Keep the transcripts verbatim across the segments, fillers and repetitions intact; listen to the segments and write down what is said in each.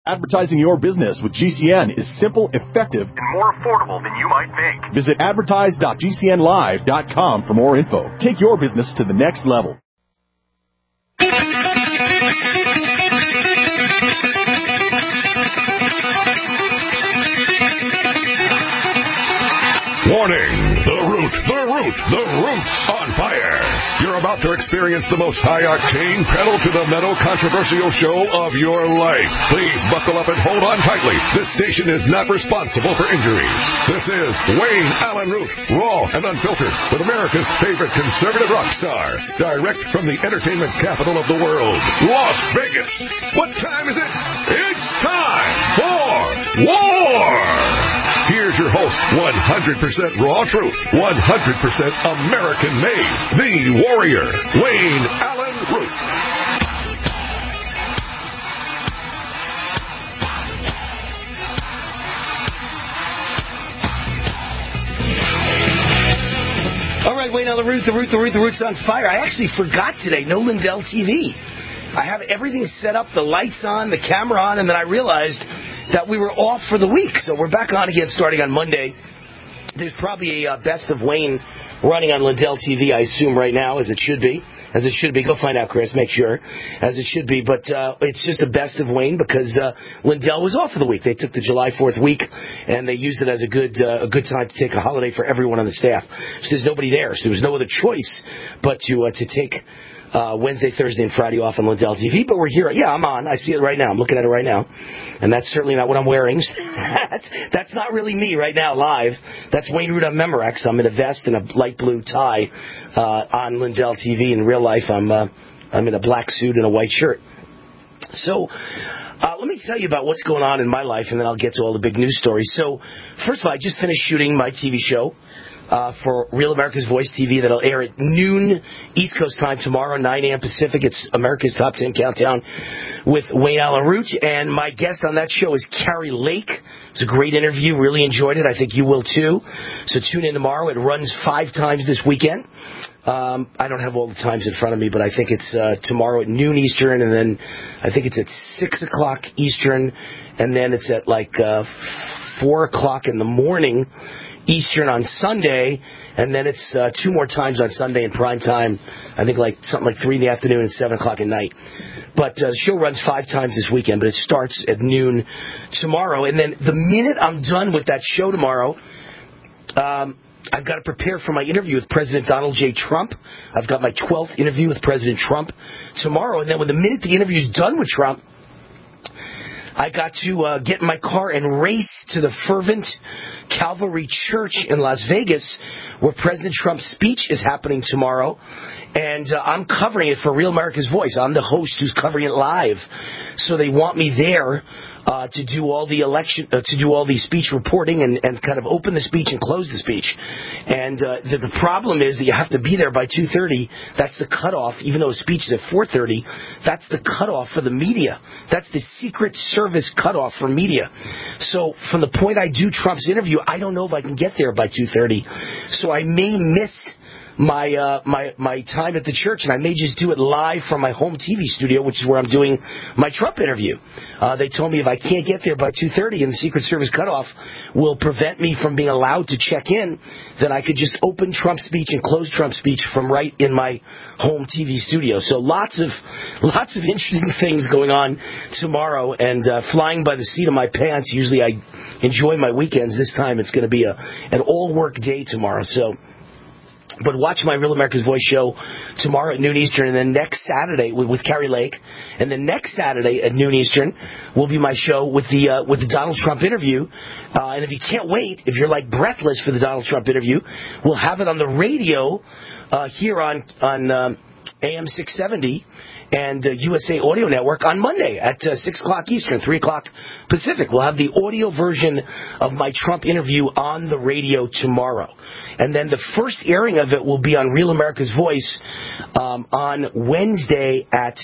Advertising your business with G C N is simple, effective, and more affordable than you might think. Visit advertise dot g c n live dot com for more info. Take your business to the next level. Warning! The Root, the Root, the Root's on fire. You're about to experience the most high-octane, pedal-to-the-metal controversial show of your life. Please buckle up and hold on tightly. This station is not responsible for injuries. This is Wayne Allen Root, raw and unfiltered, with America's favorite conservative rock star, direct from the entertainment capital of the world, Las Vegas. What time is it? It's time for war! Here's your host, one hundred percent raw truth, one hundred percent American-made, the warrior, Wayne Allen Root. All right, Wayne Allen Root, the Root, the Root, the Root's on fire. I actually forgot today, no Lindell T V. I have everything set up, the lights on, the camera on, and then I realized that we were off for the week. So we're back on again starting on Monday. There's probably a uh, Best of Wayne running on Lindell T V, I assume, right now, as it should be. As it should be. Go find out, Chris. Make sure. As it should be. But uh, it's just a Best of Wayne because uh, Lindell was off for the week. They took the July fourth week, and they used it as a good uh, a good time to take a holiday for everyone on the staff. So there's nobody there. So there was no other choice but to uh, to take Uh, Wednesday, Thursday, and Friday off on Lindell T V, but we're here. Yeah, I'm on. I see it right now. I'm looking at it right now. And that's certainly not what I'm wearing. that's, that's not really me right now live. That's Wayne Root on Memorex. I'm in a vest and a light blue tie uh, on Lindell T V. In real life, I'm, uh, I'm in a black suit and a white shirt. So uh, let me tell you about what's going on in my life, and then I'll get to all the big news stories. So first of all, I just finished shooting my T V show. Uh, for Real America's Voice T V that'll air at noon East Coast time tomorrow, nine a.m. Pacific. It's America's Top ten Countdown with Wayne Allen Root. And my guest on that show is Kari Lake. It's a great interview. Really enjoyed it. I think you will too. So tune in tomorrow. It runs five times this weekend. Um, I don't have all the times in front of me, but I think it's uh, tomorrow at noon Eastern, and then I think it's at six o'clock Eastern, and then it's at like uh, four o'clock in the morning Eastern on Sunday, and then it's uh, two more times on Sunday in prime time. I think like something like three in the afternoon and seven o'clock at night. But uh, the show runs five times this weekend, but it starts at noon tomorrow. And then the minute I'm done with that show tomorrow, um, I've got to prepare for my interview with President Donald J. Trump. I've got my twelfth interview with President Trump tomorrow. And then when the minute the interview is done with Trump, I got to uh, get in my car and race to the Fervent Calvary Church in Las Vegas, where President Trump's speech is happening tomorrow. And uh, I'm covering it for Real America's Voice. I'm the host who's covering it live. So they want me there uh, to do all the election, uh, to do all the speech reporting and, and kind of open the speech and close the speech. And uh, the, the problem is that you have to be there by two thirty. That's the cutoff. Even though the speech is at four thirty, that's the cutoff for the media. That's the Secret Service cutoff for media. So from the point I do Trump's interview, I don't know if I can get there by two thirty. So I may miss my uh, my my time at the church, and I may just do it live from my home T V studio, which is where I'm doing my Trump interview. Uh, they told me if I can't get there by two thirty and the Secret Service cutoff will prevent me from being allowed to check in, then I could just open Trump's speech and close Trump's speech from right in my home T V studio. So lots of lots of interesting things going on tomorrow, and uh, flying by the seat of my pants. Usually I enjoy my weekends. This time it's going to be a an all-work day tomorrow. So. But watch my Real America's Voice show tomorrow at noon Eastern, and then next Saturday with, with Kari Lake, and then next Saturday at noon Eastern will be my show with the uh, with the Donald Trump interview. Uh, and if you can't wait, if you're like breathless for the Donald Trump interview, we'll have it on the radio uh, here on on um, A M six seventy and uh, U S A Audio Network on Monday at uh, six o'clock Eastern, three o'clock Pacific. We'll have the audio version of my Trump interview on the radio tomorrow. And then the first airing of it will be on Real America's Voice um, on Wednesday at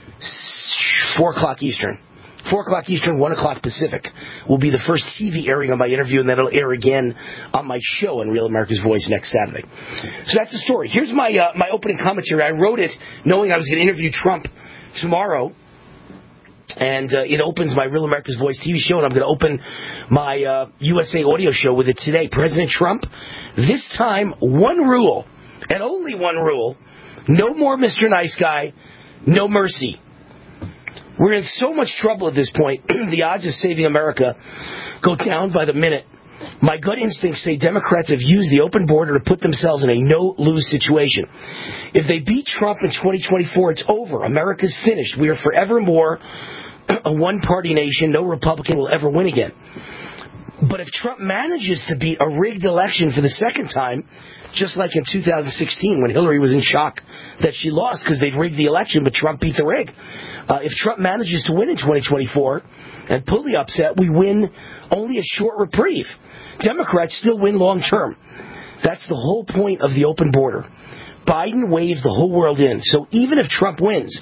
four o'clock Eastern. four o'clock Eastern, one o'clock Pacific will be the first T V airing of my interview, and then it'll air again on my show on Real America's Voice next Saturday. So that's the story. Here's my uh, my opening commentary. I wrote it knowing I was going to interview Trump tomorrow. And uh, it opens my Real America's Voice T V show, and I'm going to open my uh, U S A audio show with it today. President Trump, this time, one rule, and only one rule, no more Mister Nice Guy, no mercy. We're in so much trouble at this point. The odds of saving America go down by the minute. My gut instincts say Democrats have used the open border to put themselves in a no-lose situation. If they beat Trump in twenty twenty-four, it's over. America's finished. We are forevermore a one-party nation. No Republican will ever win again. But if Trump manages to beat a rigged election for the second time, just like in two thousand sixteen when Hillary was in shock that she lost because they'd rigged the election, but Trump beat the rig. Uh, if Trump manages to win in twenty twenty-four and pull the upset, we win only a short reprieve. Democrats still win long term. That's the whole point of the open border. Biden waves the whole world in. So even if Trump wins,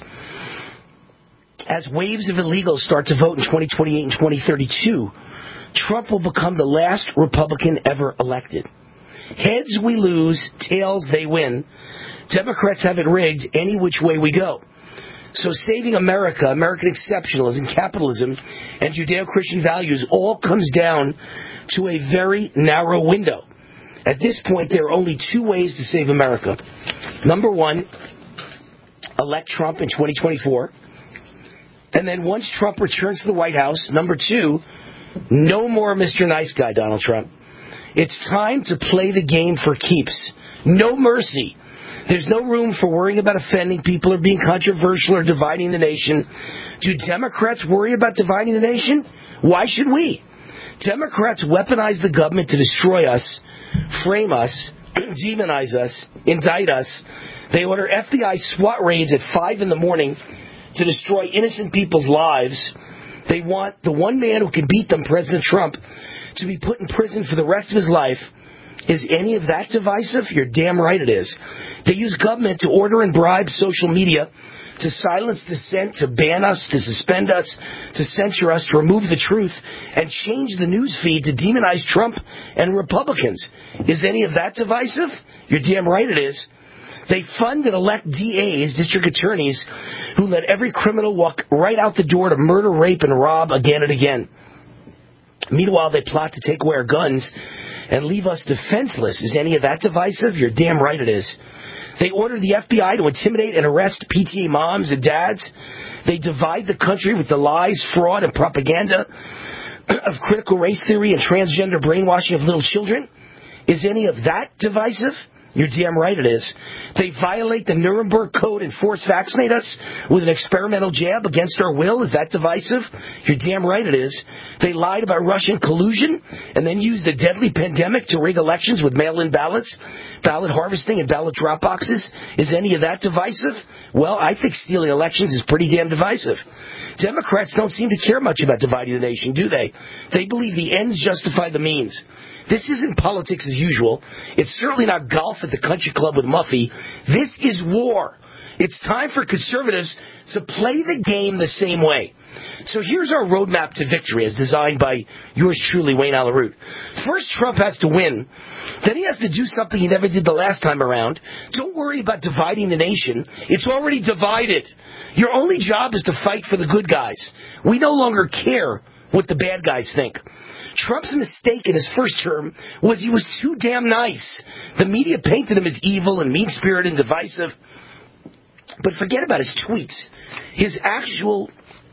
as waves of illegals start to vote in twenty twenty-eight and twenty thirty-two, Trump will become the last Republican ever elected. Heads we lose, tails they win. Democrats have it rigged any which way we go. So saving America, American exceptionalism, capitalism, and Judeo-Christian values all comes down to a very narrow window. At this point, there are only two ways to save America. Number one, elect Trump in twenty twenty-four. And then once Trump returns to the White House, number two, no more Mister Nice Guy, Donald Trump. It's time to play the game for keeps. No mercy. There's no room for worrying about offending people or being controversial or dividing the nation. Do Democrats worry about dividing the nation? Why should we? Democrats weaponize the government to destroy us, frame us, demonize us, indict us. They order F B I SWAT raids at five in the morning to destroy innocent people's lives. They want the one man who can beat them, President Trump, to be put in prison for the rest of his life. Is any of that divisive? You're damn right it is. They use government to order and bribe social media, to silence dissent, to ban us, to suspend us, to censor us, to remove the truth, and change the news feed to demonize Trump and Republicans. Is any of that divisive? You're damn right it is. They fund and elect D As, district attorneys, who let every criminal walk right out the door to murder, rape, and rob again and again. Meanwhile, they plot to take away our guns and leave us defenseless. Is any of that divisive? You're damn right it is. They order the F B I to intimidate and arrest P T A moms and dads. They divide the country with the lies, fraud, and propaganda of critical race theory and transgender brainwashing of little children. Is any of that divisive? You're damn right it is. They violate the Nuremberg Code and force vaccinate us with an experimental jab against our will. Is that divisive? You're damn right it is. They lied about Russian collusion and then used the deadly pandemic to rig elections with mail-in ballots, ballot harvesting, and ballot drop boxes. Is any of that divisive? Well, I think stealing elections is pretty damn divisive. Democrats don't seem to care much about dividing the nation, do they? They believe the ends justify the means. This isn't politics as usual. It's certainly not golf at the country club with Muffy. This is war. It's time for conservatives to play the game the same way. So here's our roadmap to victory as designed by yours truly, Wayne Allyn Root. First, Trump has to win. Then he has to do something he never did the last time around. Don't worry about dividing the nation. It's already divided. Your only job is to fight for the good guys. We no longer care what the bad guys think. Trump's mistake in his first term was he was too damn nice. The media painted him as evil and mean-spirited and divisive. But forget about his tweets. His actual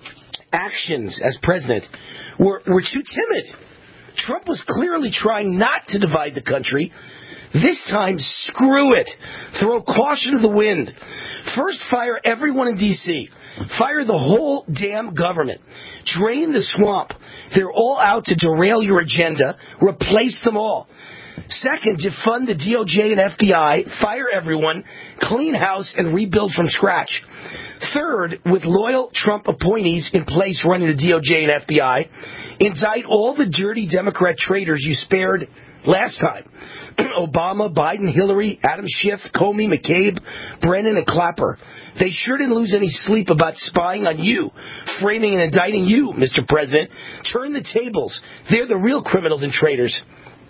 actions as president were, were too timid. Trump was clearly trying not to divide the country. This time, screw it. Throw caution to the wind. First, fire everyone in D C Fire the whole damn government. Drain the swamp. They're all out to derail your agenda. Replace them all. Second, defund the D O J and F B I. Fire everyone. Clean house and rebuild from scratch. Third, with loyal Trump appointees in place running the D O J and F B I, indict all the dirty Democrat traitors you spared last time. Obama, Biden, Hillary, Adam Schiff, Comey, McCabe, Brennan, and Clapper. They sure didn't lose any sleep about spying on you, framing and indicting you, Mister President. Turn the tables. They're the real criminals and traitors.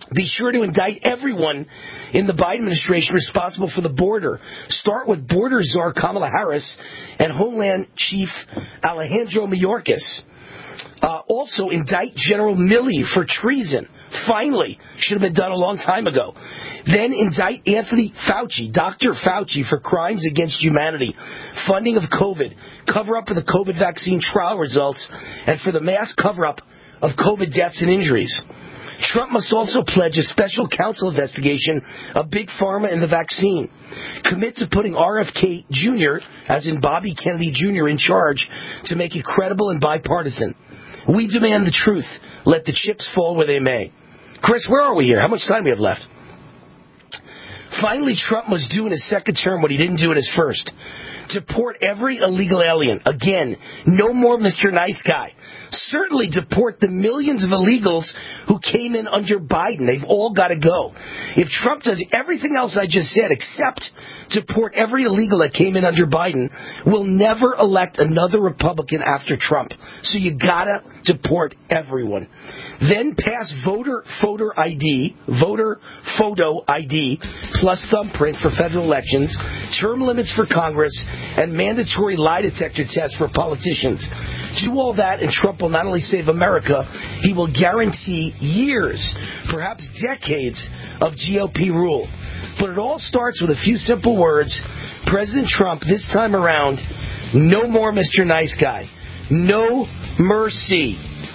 Be sure to indict everyone in the Biden administration responsible for the border. Start with border czar Kamala Harris and Homeland Chief Alejandro Mayorkas. Uh, also, indict General Milley for treason. Finally, should have been done a long time ago. Then indict Anthony Fauci, Doctor Fauci, for crimes against humanity, funding of COVID, cover-up of the COVID vaccine trial results, and for the mass cover-up of COVID deaths and injuries. Trump must also pledge a special counsel investigation of Big Pharma and the vaccine. Commit to putting R F K Junior, as in Bobby Kennedy Junior, in charge to make it credible and bipartisan. We demand the truth. Let the chips fall where they may. Chris, where are we here? How much time do we have left? Finally, Trump must do in his second term what he didn't do in his first. Deport every illegal alien. Again, no more Mister Nice Guy. Certainly deport the millions of illegals who came in under Biden. They've all got to go. If Trump does everything else I just said, except deport every illegal that came in under Biden, we'll never elect another Republican after Trump. So you got to deport everyone. Then pass voter photo I D, voter photo I D, plus thumbprint for federal elections, term limits for Congress, and mandatory lie detector tests for politicians. Do all that, and Trump will not only save America, he will guarantee years, perhaps decades, of G O P rule. But it all starts with a few simple words. President Trump, this time around, no more Mister Nice Guy. No mercy.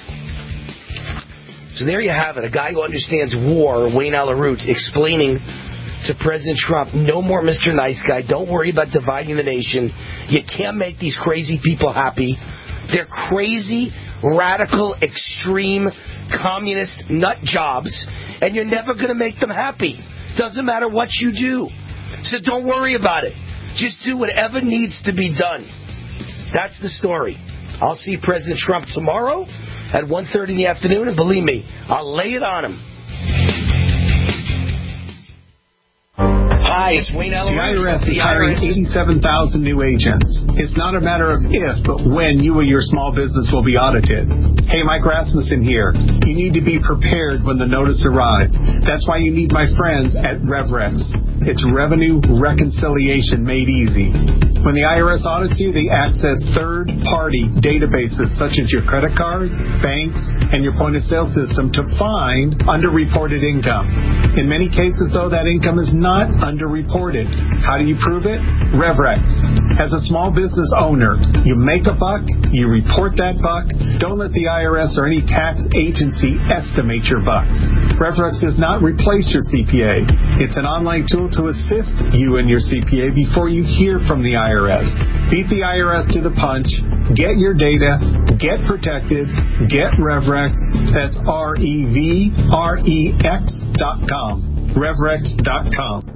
So there you have it, a guy who understands war, Wayne Allyn Root, explaining to President Trump, no more Mister Nice Guy. Don't worry about dividing the nation. You can't make these crazy people happy. They're crazy, radical, extreme, communist nut jobs, and you're never going to make them happy. Doesn't matter what you do. So don't worry about it. Just do whatever needs to be done. That's the story. I'll see President Trump tomorrow at one thirty in the afternoon, and believe me, I'll lay it on him. Hi, it's Wayne Allyn Root. The I R S is hiring eighty-seven thousand new agents. It's not a matter of if, but when you or your small business will be audited. Hey, Mike Rasmussen here. You need to be prepared when the notice arrives. That's why you need my friends at RevRex. It's revenue reconciliation made easy. When the I R S audits you, they access third-party databases such as your credit cards, banks, and your point-of-sale system to find underreported income. In many cases, though, that income is not underreported. How do you prove it? RevRex. As a small business owner, you make a buck, you report that buck. Don't let the I R S or any tax agency estimate your bucks. RevRex does not replace your C P A. It's an online tool to assist you and your C P A before you hear from the I R S. Beat the I R S to the punch. Get your data. Get protected. Get RevRex. That's R E V R E X dot com. RevRex dot com.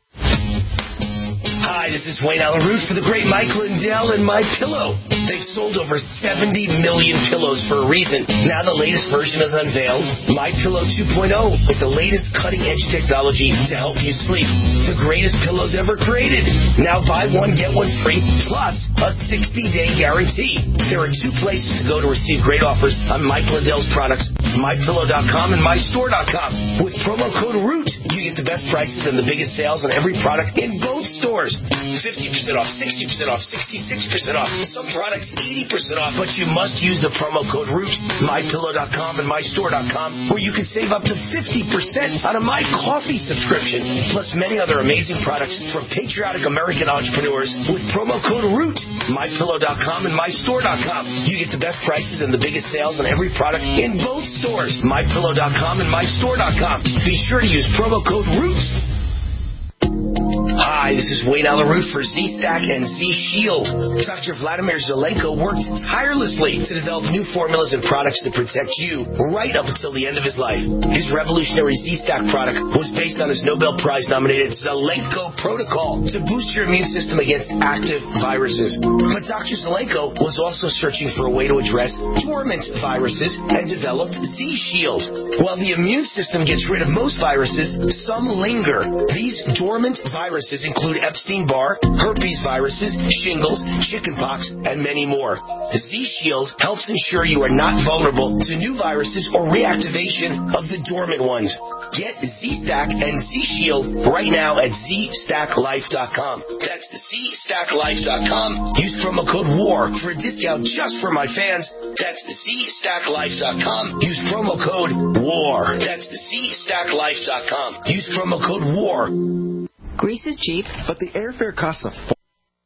Hi, this is Wayne Allyn Root for the great Mike Lindell and My Pillow. They've sold over seventy million pillows for a reason. Now the latest version is unveiled, My Pillow two point oh, with the latest cutting-edge technology to help you sleep. The greatest pillows ever created. Now buy one, get one free, plus a sixty-day guarantee. There are two places to go to receive great offers on Mike Lindell's products, my pillow dot com and my store dot com. With promo code ROOT, you get the best prices and the biggest sales on every product in both stores. fifty percent off, sixty percent off, sixty-six percent off, some products eighty percent off, but you must use the promo code ROOT, my pillow dot com and my store dot com, where you can save up to fifty percent on a My Coffee subscription, plus many other amazing products from patriotic American entrepreneurs with promo code ROOT, my pillow dot com and my store dot com. You get the best prices and the biggest sales on every product in both stores, my pillow dot com and my store dot com. Be sure to use promo code ROOT. Hi, this is Wayne Allyn Root for Z-Stack and Z-Shield. Doctor Vladimir Zelenko worked tirelessly to develop new formulas and products to protect you right up until the end of his life. His revolutionary Z-Stack product was based on his Nobel Prize-nominated Zelenko Protocol to boost your immune system against active viruses. But Doctor Zelenko was also searching for a way to address dormant viruses and developed Z-Shield. While the immune system gets rid of most viruses, some linger. These dormant viruses include include Epstein-Barr, herpes viruses, shingles, chickenpox, and many more. Z-Shield helps ensure you are not vulnerable to new viruses or reactivation of the dormant ones. Get Z-Stack and Z-Shield right now at Z stack life dot com. That's Z stack life dot com. Use promo code WAR for a discount just for my fans. That's Z stack life dot com. Use promo code WAR. That's Z stack life dot com. Use promo code WAR. Greece is cheap, but the airfare costs a f-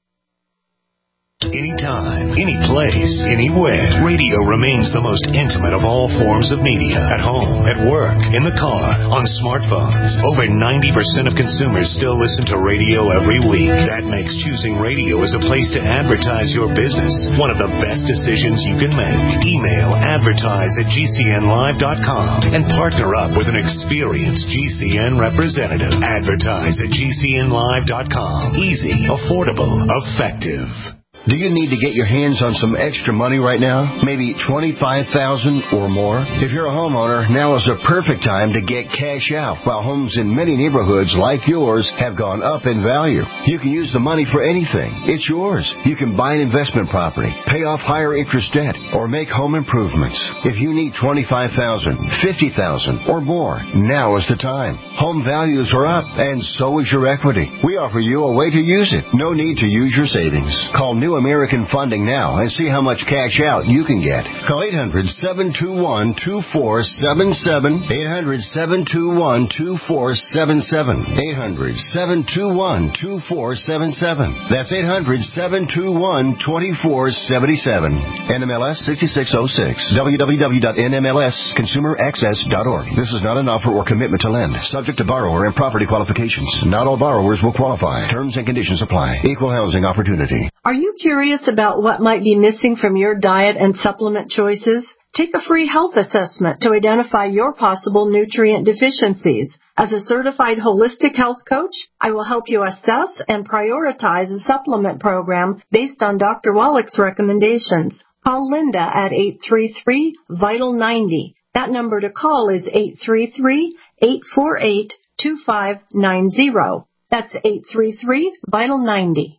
Anytime, any place, anywhere. Radio remains the most intimate of all forms of media. At home, at work, in the car, on smartphones. Over ninety percent of consumers still listen to radio every week. That makes choosing radio as a place to advertise your business one of the best decisions you can make. Email advertise at G C N live dot com and partner up with an experienced G C N representative. Advertise at G C N live dot com. Easy, affordable, effective. Do you need to get your hands on some extra money right now? Maybe twenty-five thousand dollars or more? If you're a homeowner, now is the perfect time to get cash out. While homes in many neighborhoods like yours have gone up in value, you can use the money for anything. It's yours. You can buy an investment property, pay off higher interest debt, or make home improvements. If you need twenty-five thousand dollars, fifty thousand dollars, or more, now is the time. Home values are up, and so is your equity. We offer you a way to use it. No need to use your savings. Call New American Funding now and see how much cash out you can get. Call eight hundred, seven two one, two four seven seven, eight hundred, seven two one, two four seven seven, eight hundred, seven two one, two four seven seven. That's eight hundred, seven two one, two four seven seven. N M L S sixty-six oh six. w w w dot n m l s consumer access dot org. This is not an offer or commitment to lend. Subject to borrower and property qualifications. Not all borrowers will qualify. Terms and conditions apply. Equal housing opportunity. Are you curious about what might be missing from your diet and supplement choices? Take a free health assessment to identify your possible nutrient deficiencies. As a certified holistic health coach, I will help you assess and prioritize a supplement program based on Doctor Wallach's recommendations. Call Linda at eight three three, vital ninety. That number to call is eight three three, eight four eight, two five nine zero. That's eight three three, vital ninety.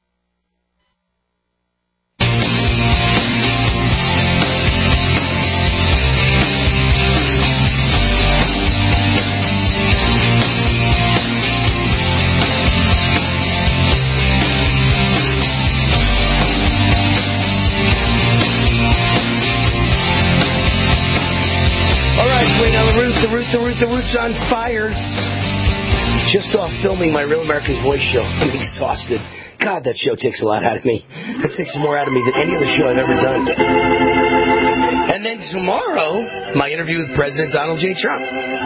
The Roots, the Roots on Fire. Just off filming my Real America's Voice show. I'm exhausted. God, that show takes a lot out of me. It takes more out of me than any other show I've ever done. And then tomorrow, my interview with President Donald J. Trump.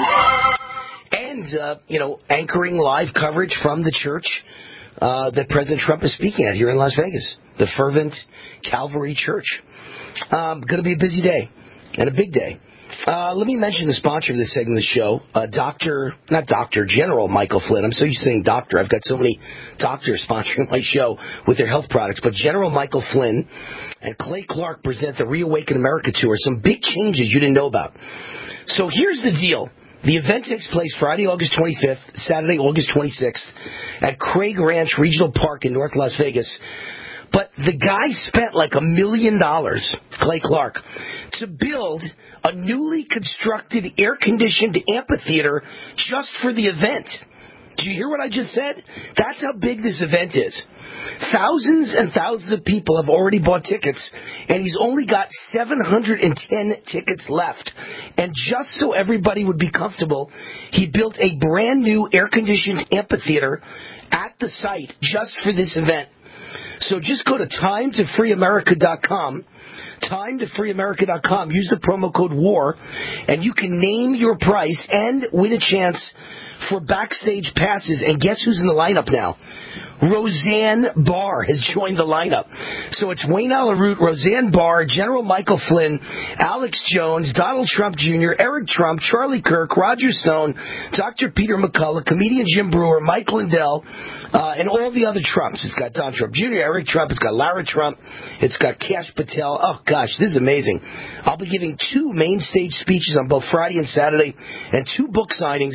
And, uh, you know, anchoring live coverage from the church uh, that President Trump is speaking at here in Las Vegas. The Fervent Calvary Church. Um, going to be a busy day. And a big day. Uh, let me mention the sponsor of this segment of the show, uh, Doctor, not Doctor, General Michael Flynn. I'm so used to saying doctor. I've got so many doctors sponsoring my show with their health products. But General Michael Flynn and Clay Clark present the Reawaken America Tour. Some big changes you didn't know about. So here's the deal. The event takes place Friday, August twenty-fifth, Saturday, August twenty-sixth at Craig Ranch Regional Park in North Las Vegas. But the guy spent like a million dollars, Clay Clark, to build a newly constructed air-conditioned amphitheater just for the event. Do you hear what I just said? That's how big this event is. Thousands and thousands of people have already bought tickets, and he's only got seven hundred ten tickets left. And just so everybody would be comfortable, he built a brand new air-conditioned amphitheater at the site just for this event. So just go to time to free america dot com, time to free america dot com, use the promo code WAR, and you can name your price and win a chance for backstage passes. And guess who's in the lineup now? Roseanne Barr has joined the lineup. So it's Wayne Allyn Root, Roseanne Barr, General Michael Flynn, Alex Jones, Donald Trump Junior, Eric Trump, Charlie Kirk, Roger Stone, Doctor Peter McCullough, comedian Jim Brewer, Mike Lindell, uh, and all the other Trumps. It's got Don Trump Junior, Eric Trump, it's got Lara Trump, it's got Kash Patel. Oh, gosh, this is amazing. I'll be giving two main stage speeches on both Friday and Saturday and two book signings.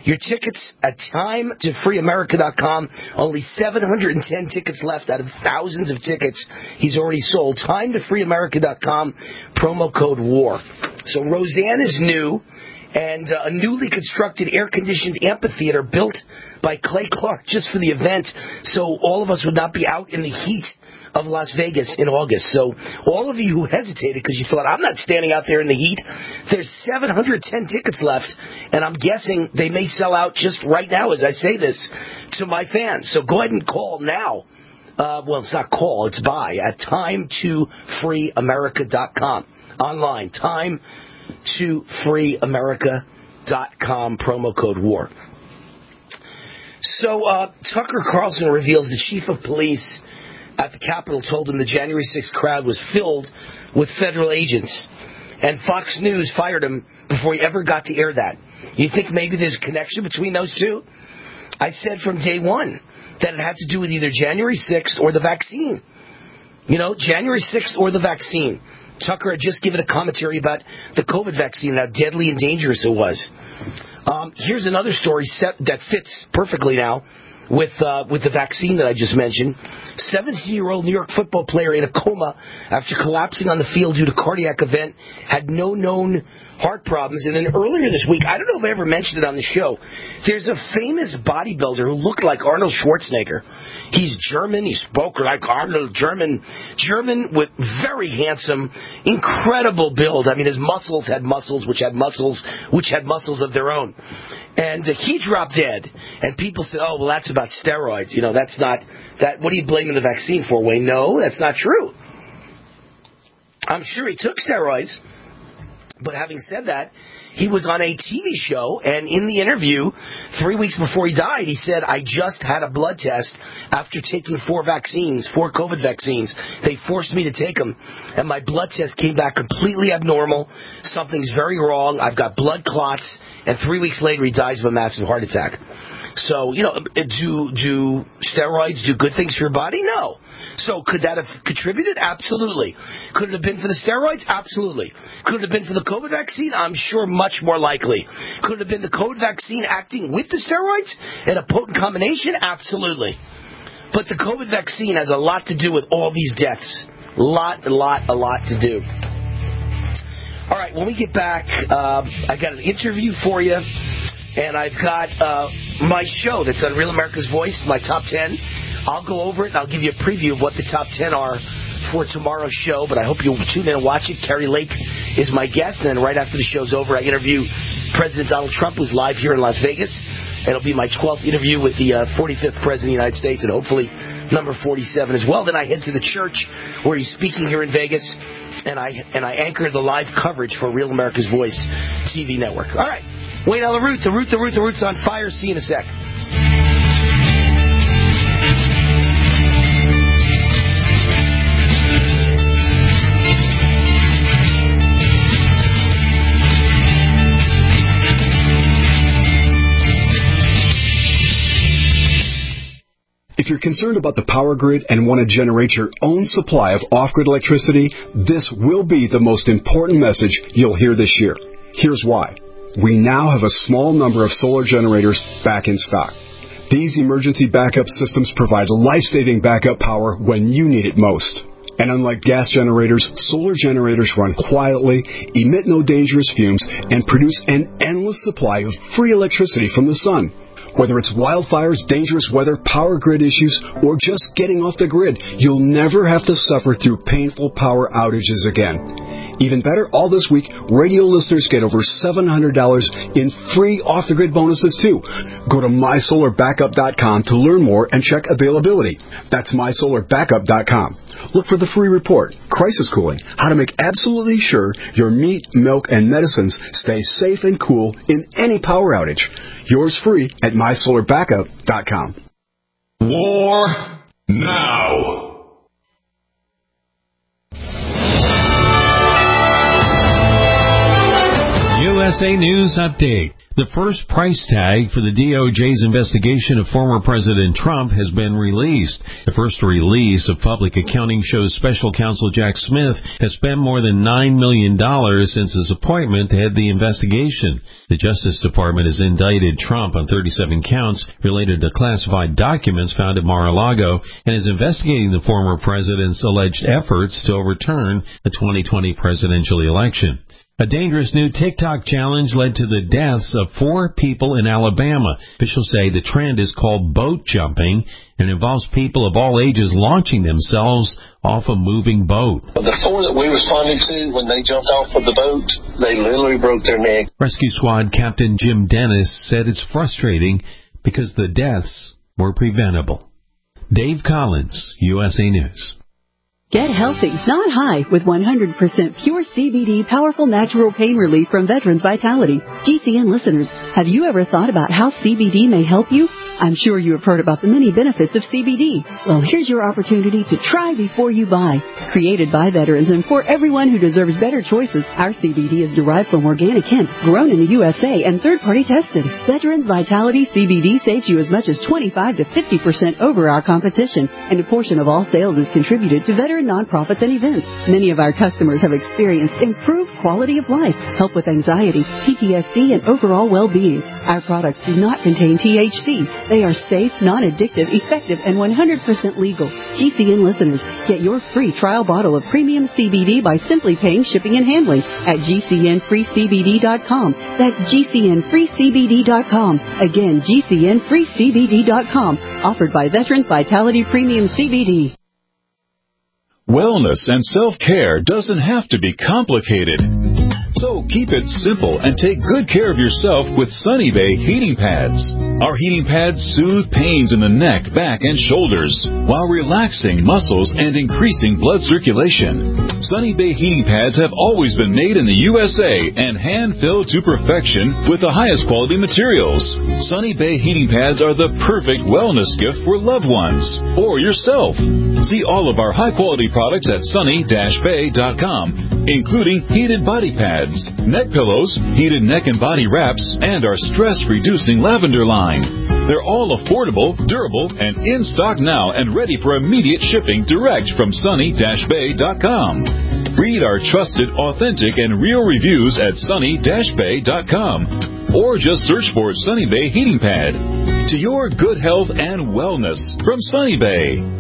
Your tickets at time to free america dot com. Only seven hundred ten tickets left out of thousands of tickets he's already sold. time to free america dot com, promo code WAR. So Roseanne is new, and uh, a newly constructed air-conditioned amphitheater built by Clay Clark just for the event, so all of us would not be out in the heat of Las Vegas in August. So all of you who hesitated because you thought, I'm not standing out there in the heat, there's seven hundred ten tickets left, and I'm guessing they may sell out just right now as I say this to my fans. So go ahead and call now. Uh, well, it's not call, it's buy at time to free america dot com. Online, time to free america dot com, promo code WAR. So uh, Tucker Carlson reveals the chief of police at the Capitol told him the January sixth crowd was filled with federal agents. And Fox News fired him before he ever got to air that. You think maybe there's a connection between those two? I said from day one that it had to do with either January sixth or the vaccine. You know, January sixth or the vaccine. Tucker had just given a commentary about the COVID vaccine and how deadly and dangerous it was. Um, here's another story set that fits perfectly now with uh, with the vaccine that I just mentioned. seventeen-year-old New York football player in a coma after collapsing on the field due to cardiac event, had no known heart problems. And then earlier this week, I don't know if I ever mentioned it on the show, there's a famous bodybuilder who looked like Arnold Schwarzenegger. He's German. He spoke like Arnold, German, German with very handsome, incredible build. I mean, his muscles had muscles, which had muscles, which had muscles of their own. And uh, he dropped dead. And people said, "Oh, well, that's about steroids. You know, that's not that. What are you blaming the vaccine for?" Wayne, no, that's not true. I'm sure he took steroids, but having said that, he was on a T V show, and in the interview, three weeks before he died, he said, "I just had a blood test after taking four vaccines, four COVID vaccines. They forced me to take them, and my blood test came back completely abnormal. Something's very wrong. I've got blood clots." And three weeks later, he dies of a massive heart attack. So, you know, do do steroids do good things for your body? No. So could that have contributed? Absolutely. Could it have been for the steroids? Absolutely. Could it have been for the COVID vaccine? I'm sure much more likely. Could it have been the COVID vaccine acting with the steroids in a potent combination? Absolutely. But the COVID vaccine has a lot to do with all these deaths. A lot, a lot, a lot to do. All right, when we get back, uh, I got an interview for you, and I've got uh, my show that's on Real America's Voice, my top ten. I'll go over it, and I'll give you a preview of what the top ten are for tomorrow's show, but I hope you'll tune in and watch it. Carrie Lake is my guest, and then right after the show's over, I interview President Donald Trump, who's live here in Las Vegas. It'll be my twelfth interview with the uh, forty-fifth President of the United States, and hopefully number forty-seven as well. Then I head to the church where he's speaking here in Vegas, and I and I anchor the live coverage for Real America's Voice T V network. All right, Wayne Allyn Root, the Root, the Root, the Root's on fire. See you in a sec. If you're concerned about the power grid and want to generate your own supply of off-grid electricity, this will be the most important message you'll hear this year. Here's why. We now have a small number of solar generators back in stock. These emergency backup systems provide life-saving backup power when you need it most. And unlike gas generators, solar generators run quietly, emit no dangerous fumes, and produce an endless supply of free electricity from the sun. Whether it's wildfires, dangerous weather, power grid issues, or just getting off the grid, you'll never have to suffer through painful power outages again. Even better, all this week, radio listeners get over seven hundred dollars in free off-the-grid bonuses, too. Go to my solar backup dot com to learn more and check availability. That's my solar backup dot com. Look for the free report, Crisis Cooling, how to make absolutely sure your meat, milk, and medicines stay safe and cool in any power outage. Yours free at my solar backup dot com. War now. S A News Update. The first price tag for the D O J's investigation of former President Trump has been released. The first release of public accounting shows Special Counsel Jack Smith has spent more than nine million dollars since his appointment to head the investigation. The Justice Department has indicted Trump on thirty-seven counts related to classified documents found at Mar-a-Lago and is investigating the former president's alleged efforts to overturn the twenty twenty presidential election. A dangerous new TikTok challenge led to the deaths of four people in Alabama. Officials say the trend is called boat jumping and involves people of all ages launching themselves off a moving boat. The four that we responded to, when they jumped off of the boat, they literally broke their neck. Rescue Squad Captain Jim Dennis said it's frustrating because the deaths were preventable. Dave Collins, U S A News. Get healthy, not high, with one hundred percent pure C B D powerful natural pain relief from Veterans Vitality. G C N listeners, have you ever thought about how C B D may help you? I'm sure you have heard about the many benefits of C B D. Well, here's your opportunity to try before you buy. Created by veterans and for everyone who deserves better choices, our C B D is derived from organic hemp, grown in the U S A, and third-party tested. Veterans Vitality C B D saves you as much as twenty-five to fifty percent over our competition, and a portion of all sales is contributed to veteran nonprofits and events. Many of our customers have experienced improved quality of life, help with anxiety, P T S D, and overall well-being. Our products do not contain T H C. They are safe, non-addictive, effective, and one hundred percent legal. G C N listeners, get your free trial bottle of premium C B D by simply paying shipping and handling at G C N free C B D dot com. That's G C N free C B D dot com. Again, G C N free C B D dot com. Offered by Veterans Vitality Premium C B D. Wellness and self-care doesn't have to be complicated. So keep it simple and take good care of yourself with Sunny Bay heating pads. Our heating pads soothe pains in the neck, back, and shoulders while relaxing muscles and increasing blood circulation. Sunny Bay heating pads have always been made in the U S A and hand-filled to perfection with the highest quality materials. Sunny Bay heating pads are the perfect wellness gift for loved ones or yourself. See all of our high-quality products at sunny dash bay dot com, including heated body pads, neck pillows, heated neck and body wraps, and our stress-reducing lavender line. They're all affordable, durable, and in stock now and ready for immediate shipping direct from sunny dash bay dot com. Read our trusted, authentic, and real reviews at sunny dash bay dot com or just search for Sunny Bay Heating Pad. To your good health and wellness from Sunny Bay.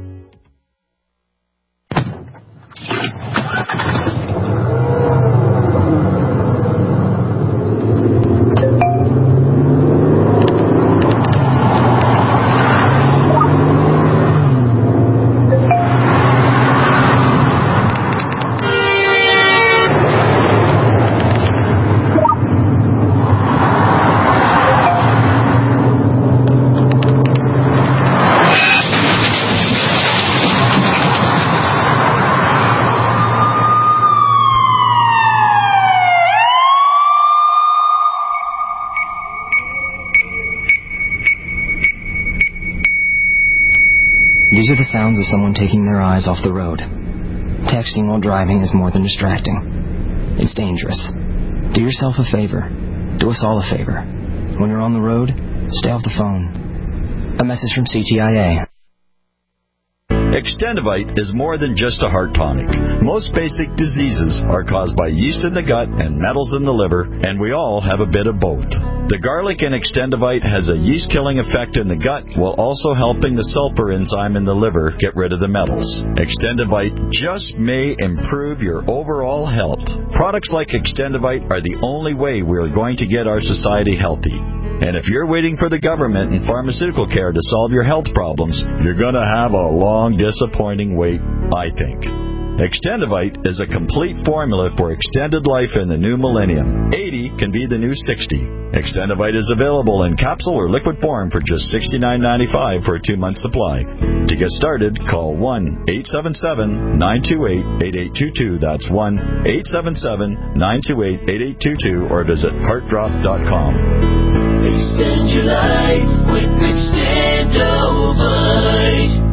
These are the sounds of someone taking their eyes off the road. Texting while driving is more than distracting. It's dangerous. Do yourself a favor. Do us all a favor. When you're on the road, stay off the phone. A message from C T I A. Extendivite is more than just a heart tonic. Most basic diseases are caused by yeast in the gut and metals in the liver, and we all have a bit of both. The garlic in Extendivite has a yeast-killing effect in the gut while also helping the sulfur enzyme in the liver get rid of the metals. Extendivite just may improve your overall health. Products like Extendivite are the only way we are going to get our society healthy. And if you're waiting for the government and pharmaceutical care to solve your health problems, you're going to have a long, disappointing wait, I think. Extendivite is a complete formula for extended life in the new millennium. eighty can be the new sixty. Extendivite is available in capsule or liquid form for just sixty-nine ninety-five for a two-month supply. To get started, call one eight seven seven, nine two eight, eight eight two two. That's one eight seven seven, nine two eight, eight eight two two or visit heart drop dot com. Extend your life with Extendivite.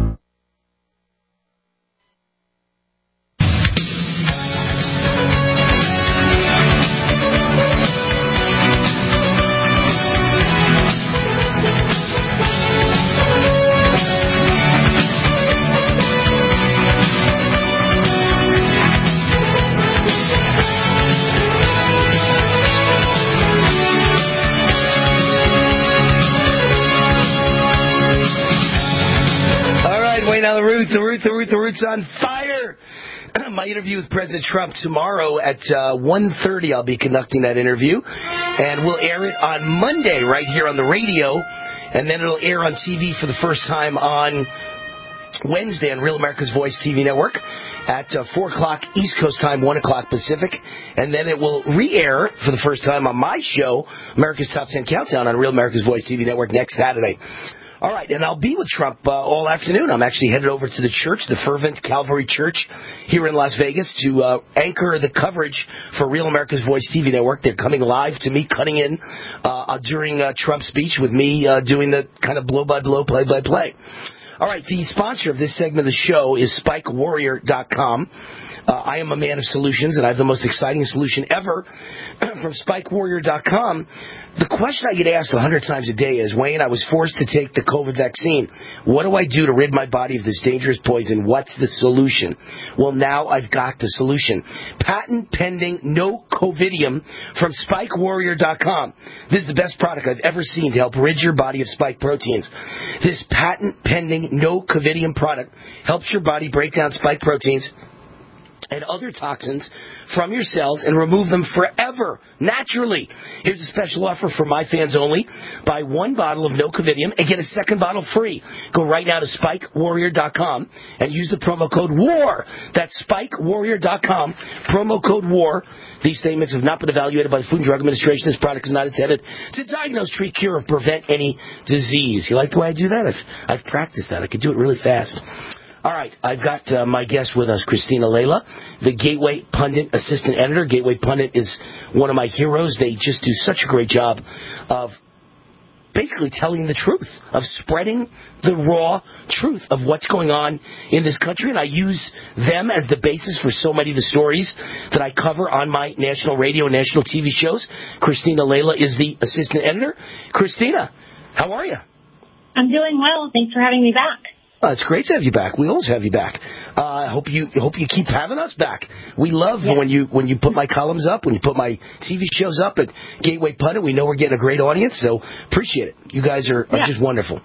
Root, the Root, the Root, the Root's on fire. My interview with President Trump tomorrow at uh, one thirty. I'll be conducting that interview, and we'll air it on Monday right here on the radio, and then it'll air on T V for the first time on Wednesday on Real America's Voice T V network at uh, four o'clock East Coast time, one o'clock Pacific, and then it will re-air for the first time on my show, America's Top ten Countdown, on Real America's Voice T V network next Saturday. All right, and I'll be with Trump uh, all afternoon. I'm actually headed over to the church, the Fervent Calvary Church here in Las Vegas, to uh, anchor the coverage for Real America's Voice T V network. They're coming live to me, cutting in uh, during uh, Trump's speech with me uh, doing the kind of blow-by-blow, play-by-play. All right, the sponsor of this segment of the show is Spike Warrior dot com. Uh, I am a man of solutions, and I have the most exciting solution ever from Spike Warrior dot com. The question I get asked a hundred times a day is, Wayne, I was forced to take the COVID vaccine. What do I do to rid my body of this dangerous poison? What's the solution? Well, now I've got the solution. Patent pending no covidium from Spike Warrior dot com. This is the best product I've ever seen to help rid your body of spike proteins. This patent pending no covidium product helps your body break down spike proteins and other toxins from your cells and remove them forever, naturally. Here's a special offer for my fans only. Buy one bottle of No Covidium and get a second bottle free. Go right now to Spike Warrior dot com and use the promo code WAR. That's Spike Warrior dot com, promo code WAR. These statements have not been evaluated by the Food and Drug Administration. This product is not intended to diagnose, treat, cure, or prevent any disease. You like the way I do that? I've, I've practiced that. I could do it really fast. All right, I've got uh, my guest with us, Christina Layla, the Gateway Pundit assistant editor. Gateway Pundit is one of my heroes. They just do such a great job of basically telling the truth, of spreading the raw truth of what's going on in this country. And I use them as the basis for so many of the stories that I cover on my national radio and national T V shows. Christina Layla is the assistant editor. Christina, how are you? I'm doing well. Thanks for having me back. Uh, it's great to have you back. We always have you back. I uh, hope you hope you keep having us back. We love yeah. when you when you put my columns up, when you put my T V shows up at Gateway Pundit. We know we're getting a great audience, so appreciate it. You guys are, are yeah. just wonderful.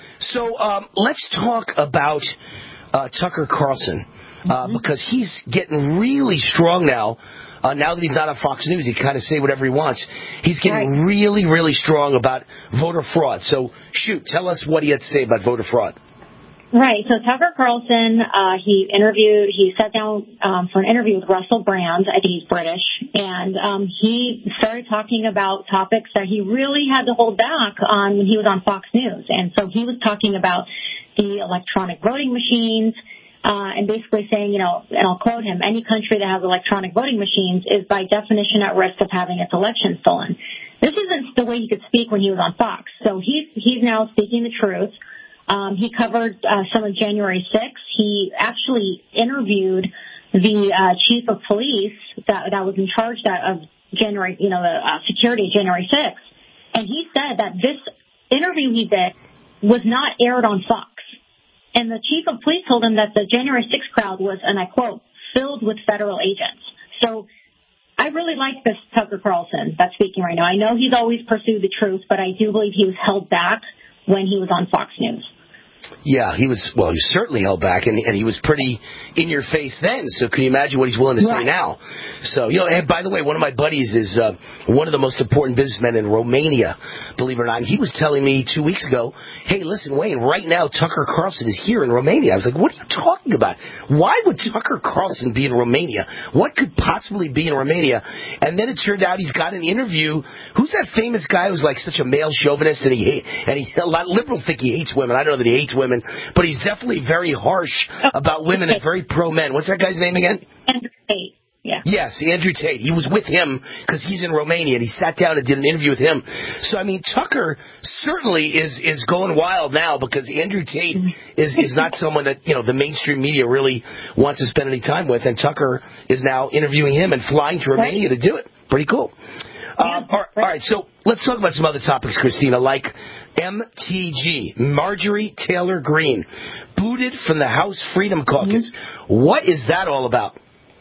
So um, let's talk about uh, Tucker Carlson uh, mm-hmm. because he's getting really strong now. Uh, now that he's not on Fox News, he can kind of say whatever he wants. He's getting right. really, really strong about voter fraud. So, shoot, tell us what he had to say about voter fraud. Right. So Tucker Carlson, uh, he interviewed, he sat down um, for an interview with Russell Brand. I think he's British. And um, he started talking about topics that he really had to hold back on when he was on Fox News. And so he was talking about the electronic voting machines uh, and basically saying, you know, and I'll quote him, any country that has electronic voting machines is by definition at risk of having its election stolen. This isn't the way he could speak when he was on Fox. So he's, he's now speaking the truth. Um, he covered uh, some of January sixth. He actually interviewed the uh, chief of police that that was in charge that, of January, you know, the uh, security of January sixth, and he said that this interview he did was not aired on Fox. And the chief of police told him that the January sixth crowd was, and I quote, filled with federal agents. So I really like this Tucker Carlson that's speaking right now. I know he's always pursued the truth, but I do believe he was held back when he was on Fox News. Yeah, he was, well, he was certainly held back, and, and he was pretty in your face then, so can you imagine what he's willing to right. say now? So, you know, and by the way, one of my buddies is uh, one of the most important businessmen in Romania, believe it or not, and he was telling me two weeks ago, hey, listen, Wayne, right now Tucker Carlson is here in Romania. I was like, what are you talking about? Why would Tucker Carlson be in Romania? What could possibly be in Romania? And then it turned out he's got an interview. Who's that famous guy who's like such a male chauvinist, and he hate, and he, a lot of liberals think he hates women. I don't know that he hates women, but he's definitely very harsh about women and very pro-men. What's that guy's name again? Andrew Tate. Yeah. Yes, Andrew Tate. He was with him because he's in Romania, and he sat down and did an interview with him. So, I mean, Tucker certainly is is going wild now because Andrew Tate is, is not someone that, you know, the mainstream media really wants to spend any time with, and Tucker is now interviewing him and flying to Romania to do it. Pretty cool. Um, all, all right, so let's talk about some other topics, Christina, like M T G, Marjorie Taylor Greene, booted from the House Freedom Caucus. Mm-hmm. What is that all about?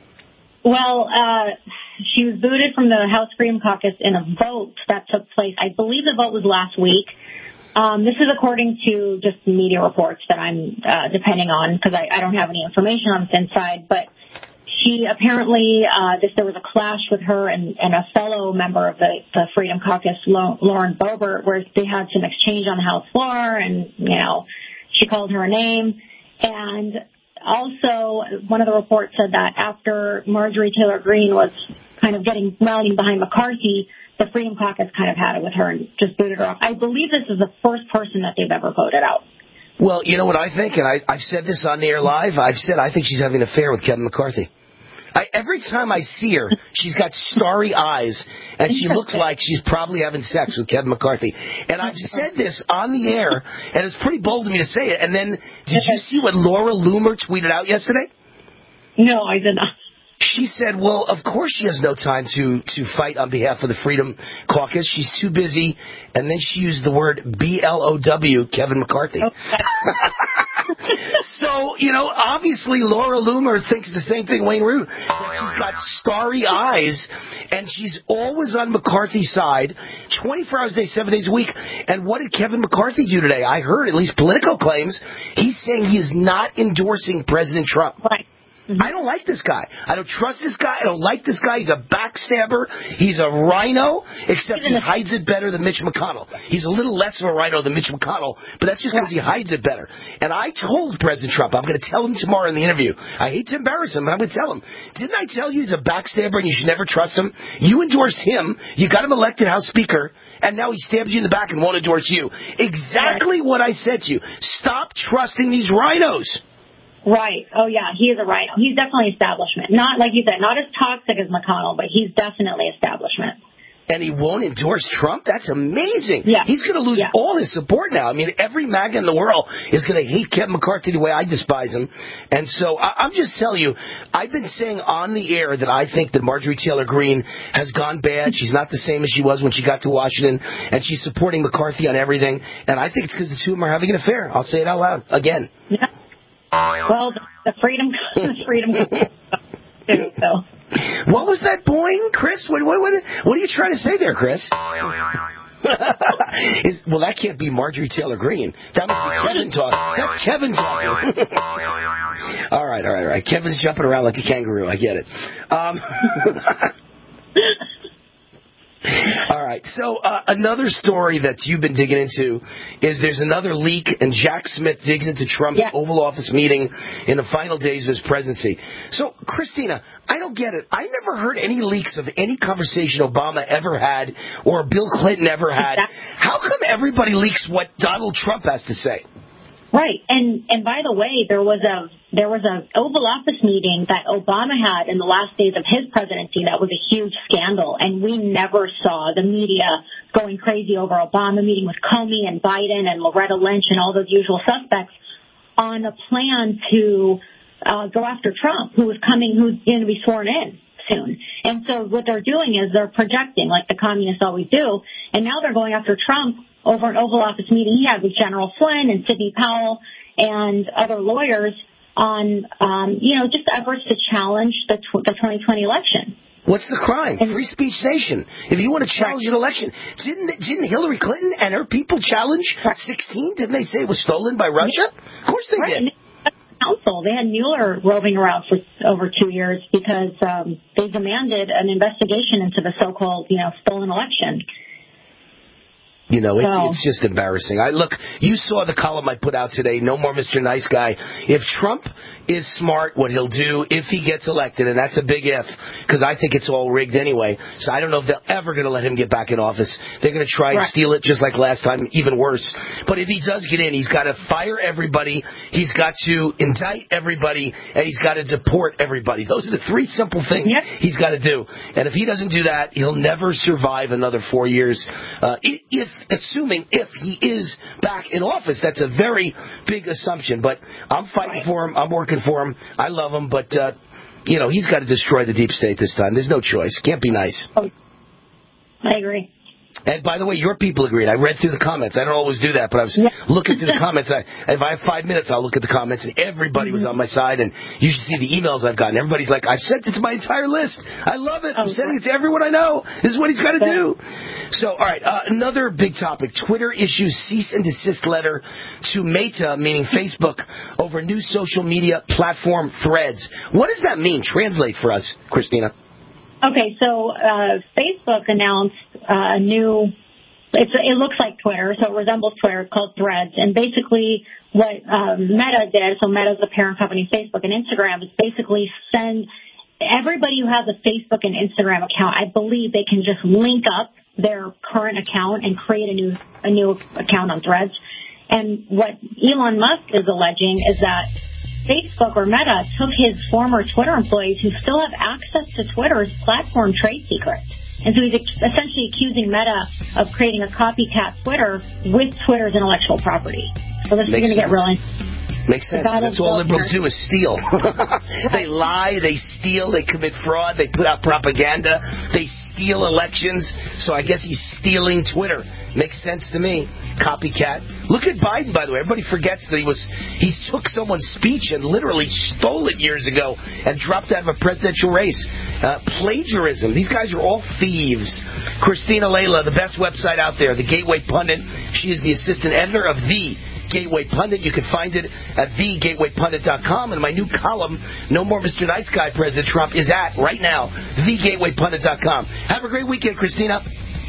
Well, uh, she was booted from the House Freedom Caucus in a vote that took place. I believe the vote was last week. Um, this is according to just media reports that I'm uh, depending on because I, I don't have any information on this inside. But she apparently, uh, this, there was a clash with her and, and a fellow member of the, the Freedom Caucus, Lauren Boebert, where they had some exchange on the House floor, and you know, she called her a name. And also, one of the reports said that after Marjorie Taylor Greene was kind of getting rallying behind McCarthy, the Freedom Caucus kind of had it with her and just booted her off. I believe this is the first person that they've ever voted out. Well, you know what I think, and I, I've said this on the air live. I've said I think she's having an affair with Kevin McCarthy. I, every time I see her, she's got starry eyes, and she looks like she's probably having sex with Kevin McCarthy. And I've said this on the air, and it's pretty bold of me to say it. And then, did you see what Laura Loomer tweeted out yesterday? No, I did not. She said, well, of course she has no time to, to fight on behalf of the Freedom Caucus. She's too busy. And then she used the word B L O W, Kevin McCarthy. Okay. So, you know, obviously Laura Loomer thinks the same thing Wayne Root. That she's got starry eyes, and she's always on McCarthy's side, twenty-four hours a day, seven days a week. And what did Kevin McCarthy do today? I heard, at least Politico claims, he's saying he is not endorsing President Trump. Right. Mm-hmm. I don't like this guy. I don't trust this guy. I don't like this guy. He's a backstabber. He's a rhino, except he hides it better than Mitch McConnell. He's a little less of a rhino than Mitch McConnell, but that's just because he hides it better. And I told President Trump, I'm going to tell him tomorrow in the interview. I hate to embarrass him, but I'm going to tell him. Didn't I tell you he's a backstabber and you should never trust him? You endorsed him. You got him elected House Speaker. And now he stabs you in the back and won't endorse you. Exactly what I said to you. Stop trusting these rhinos. Right. Oh, yeah. He is a rhino. He's definitely establishment. Not, like you said, not as toxic as McConnell, but he's definitely establishment. And he won't endorse Trump? That's amazing. Yeah. He's going to lose yeah. all his support now. I mean, every MAGA in the world is going to hate Kevin McCarthy the way I despise him. And so I- I'm just telling you, I've been saying on the air that I think that Marjorie Taylor Greene has gone bad. She's not the same as she was when she got to Washington. And she's supporting McCarthy on everything. And I think it's because the two of them are having an affair. I'll say it out loud again. Yeah. Well, the freedom, the freedom. So. What was that boing, Chris? What, what, what, what are you trying to say there, Chris? Is, well, that can't be Marjorie Taylor Greene. That must be Kevin talking. That's Kevin talking. all right, all right, all right. Kevin's jumping around like a kangaroo. I get it. Um, all right. So uh, another story that you've been digging into is there's another leak, and Jack Smith digs into Trump's yeah. Oval Office meeting in the final days of his presidency. So, Christina, I don't get it. I never heard any leaks of any conversation Obama ever had or Bill Clinton ever had. How come everybody leaks what Donald Trump has to say? Right, and and by the way, there was a there was a Oval Office meeting that Obama had in the last days of his presidency that was a huge scandal, and we never saw the media going crazy over Obama meeting with Comey and Biden and Loretta Lynch and all those usual suspects on a plan to uh, go after Trump, who was coming, who's going to be sworn in soon. And so what they're doing is they're projecting, like the communists always do, and now they're going after Trump over an Oval Office meeting he had with General Flynn and Sidney Powell and other lawyers on, um, you know, just efforts to challenge the, tw- the twenty twenty election. What's the crime? And, Free speech nation. If you want to challenge right. an election, didn't didn't Hillary Clinton and her people challenge right. sixteen? Didn't they say it was stolen by Russia? Of course they right. did. Council. They had Mueller roving around for over two years because um, they demanded an investigation into the so-called, you know, stolen election. You know, it's, so. it's just embarrassing. I look, you saw the column I put out today, No More Mister Nice Guy. If Trump is smart, what he'll do if he gets elected, and that's a big if, because I think it's all rigged anyway, so I don't know if they're ever going to let him get back in office. They're going to try right. and steal it just like last time, even worse. But if he does get in, he's got to fire everybody, he's got to indict everybody, and he's got to deport everybody. Those are the three simple things yep. he's got to do. And if he doesn't do that, he'll never survive another four years. Uh, if Assuming if he is back in office, that's a very big assumption. But I'm fighting right. for him. I'm working for him. I love him. But, uh, you know, he's got to destroy the deep state this time. There's no choice. Can't be nice. Oh, I agree. And by the way, your people agreed. I read through the comments. I don't always do that, but I was yeah. looking through the comments. I, if I have five minutes, I'll look at the comments, and everybody mm-hmm. was on my side. And you should see the emails I've gotten. Everybody's like, I've sent it to my entire list. I love it. I'm oh, sending it to everyone I know. This is what he's got to do. So, all right, uh, another big topic. Twitter issues cease and desist letter to Meta, meaning Facebook, over new social media platform Threads. What does that mean? Translate for us, Christina. Okay, so uh, Facebook announced a uh, new, it's, it looks like Twitter, so it resembles Twitter, called Threads. And basically what um, Meta did, so Meta's the parent company, Facebook and Instagram, is basically send everybody who has a Facebook and Instagram account, I believe they can just link up their current account and create a new a new account on Threads. And what Elon Musk is alleging is that Facebook or Meta took his former Twitter employees who still have access to Twitter's platform trade secrets. And so he's essentially accusing Meta of creating a copycat Twitter with Twitter's intellectual property. So this Makes is going to get really... Makes sense. That's all liberals do is steal. They lie, they steal, they commit fraud, they put out propaganda, they steal elections. So I guess he's stealing Twitter. Makes sense to me. Copycat. Look at Biden, by the way. Everybody forgets that he was he took someone's speech and literally stole it years ago and dropped out of a presidential race. Uh, plagiarism. These guys are all thieves. Christina Layla, the best website out there, the Gateway Pundit. She is the assistant editor of the Gateway Pundit. You can find it at the gateway pundit dot com. And my new column, No More Mister Nice Guy, President Trump, is at right now, the gateway pundit dot com. Have a great weekend, Christina.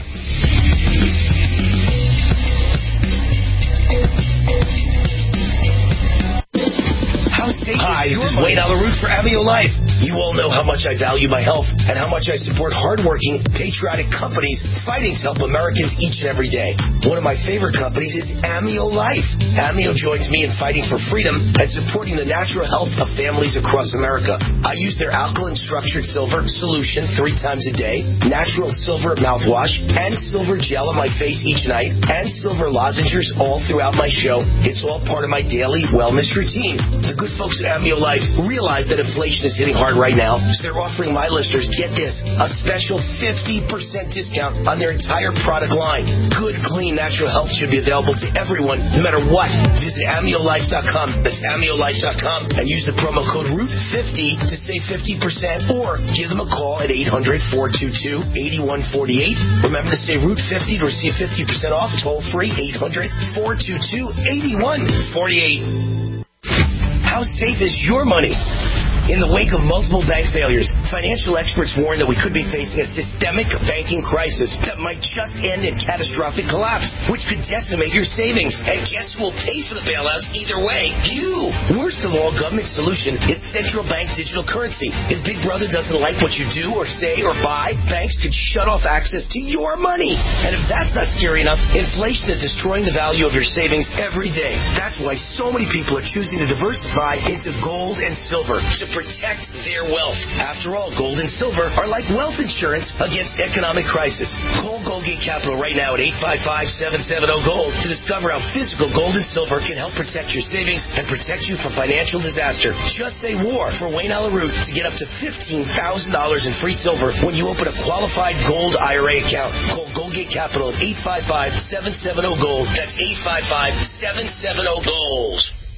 Hi, this is Wayne Alaroot for Amio Life. You all know how much I value my health and how much I support hardworking, patriotic companies fighting to help Americans each and every day. One of my favorite companies is Amio Life. Amio joins me in fighting for freedom and supporting the natural health of families across America. I use their alkaline structured silver solution three times a day, natural silver mouthwash, and silver gel on my face each night, and silver lozenges all throughout my show. It's all part of my daily wellness routine. The good folks at Amio Life realize that inflation is hitting hard right now, so they're offering my listeners, get this, a special fifty percent discount on their entire product line. Good, clean, natural health should be available to everyone, no matter what. Visit amio life dot com. That's amio life dot com and use the promo code root fifty to save fifty percent, or give them a call at eight hundred, four two two, eight one four eight. Remember to say root fifty to receive fifty percent off, toll free, eight hundred, four two two, eight one four eight. How safe is your money? In the wake of multiple bank failures, financial experts warn that we could be facing a systemic banking crisis that might just end in catastrophic collapse, which could decimate your savings. And guess who will pay for the bailouts either way? You! Worst of all, government solution is central bank digital currency. If Big Brother doesn't like what you do or say or buy, banks could shut off access to your money. And if that's not scary enough, inflation is destroying the value of your savings every day. That's why so many people are choosing to diversify into gold and silver to protect their wealth. After all, gold and silver are like wealth insurance against economic crisis. Call Goldgate Capital right now at eight five five, seven seven zero, GOLD to discover how physical gold and silver can help protect your savings and protect you from financial disaster. Just say war for Wayne Alaroot to get up to fifteen thousand dollars in free silver when you open a qualified gold I R A account. Call Goldgate Capital at eight five five, seven seven zero, GOLD. That's eight five five, seven seven zero, GOLD.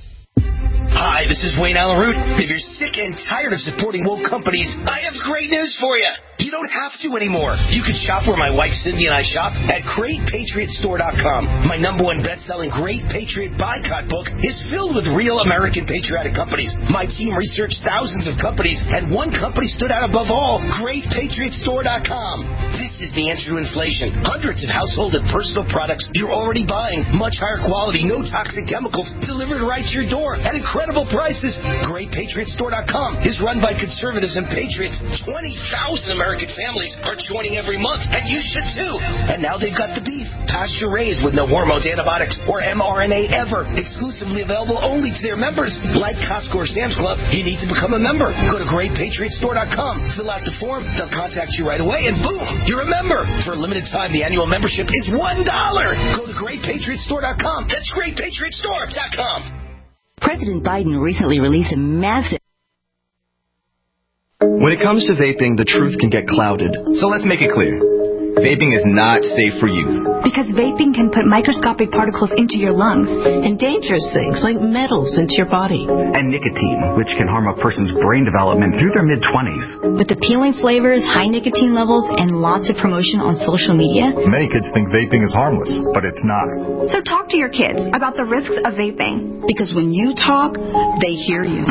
Hi, this is Wayne Alaroot. If you're sick and tired of supporting woke companies, I have great news for you. You don't have to anymore. You can shop where my wife Cindy and I shop at great patriot store dot com. My number one best-selling Great Patriot Boycott book is filled with real American patriotic companies. My team researched thousands of companies, and one company stood out above all, great patriot store dot com. This is the answer to inflation. Hundreds of household and personal products you're already buying. Much higher quality, no toxic chemicals, delivered right to your door at incredible prices. great patriot store dot com is run by conservatives and patriots. twenty thousand American families are joining every month, and you should too. And now they've got the beef, pasture raised with no hormones, antibiotics, or M R N A ever. Exclusively available only to their members. Like Costco or Sam's Club, you need to become a member. Go to great patriot store dot com, fill out the form, they'll contact you right away, and boom, you're a member. For a limited time, the annual membership is one dollar. Go to great patriot store dot com. That's great patriot store dot com. President Biden recently released a massive... When it comes to vaping, the truth can get clouded. So let's make it clear. Vaping is not safe for youth. Because vaping can put microscopic particles into your lungs. And dangerous things like metals into your body. And nicotine, which can harm a person's brain development through their mid-twenties. With appealing flavors, high nicotine levels, and lots of promotion on social media. Many kids think vaping is harmless, but it's not. So talk to your kids about the risks of vaping. Because when you talk, they hear you.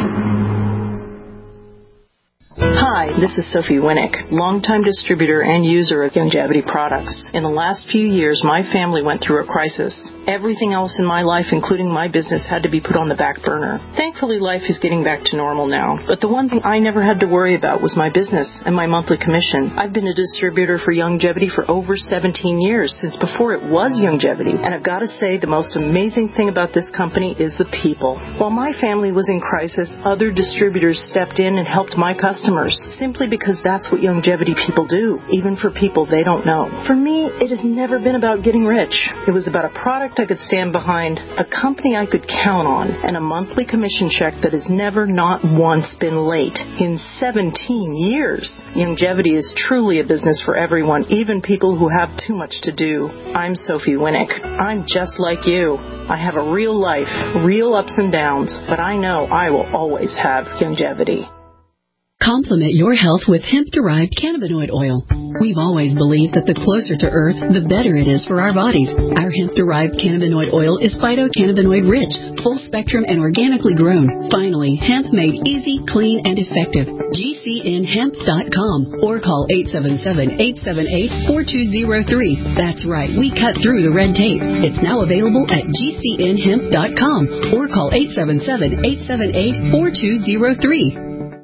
Hi, this is Sophie Winnick, longtime distributor and user of Youngevity products. In the last few years, my family went through a crisis. Everything else in my life, including my business, had to be put on the back burner. Thankfully, life is getting back to normal now. But the one thing I never had to worry about was my business and my monthly commission. I've been a distributor for Youngevity for over seventeen years, since before it was Youngevity. And I've got to say, the most amazing thing about this company is the people. While my family was in crisis, other distributors stepped in and helped my customers, simply because that's what Youngevity people do, even for people they don't know. For me, it has never been about getting rich. It was about a product I could stand behind, a company I could count on, and a monthly commission check that has never not once been late in seventeen years. Youngevity is truly a business for everyone, even people who have too much to do. I'm Sophie Winnick. I'm just like you. I have a real life, real ups and downs, but I know I will always have Youngevity. Complement your health with hemp-derived cannabinoid oil. We've always believed that the closer to Earth, the better it is for our bodies. Our hemp-derived cannabinoid oil is phytocannabinoid-rich, full-spectrum, and organically grown. Finally, hemp made easy, clean, and effective. G C N hemp dot com or call eight seven seven, eight seven eight, four two zero three. That's right, we cut through the red tape. It's now available at G C N hemp dot com or call eight seven seven, eight seven eight, four two zero three.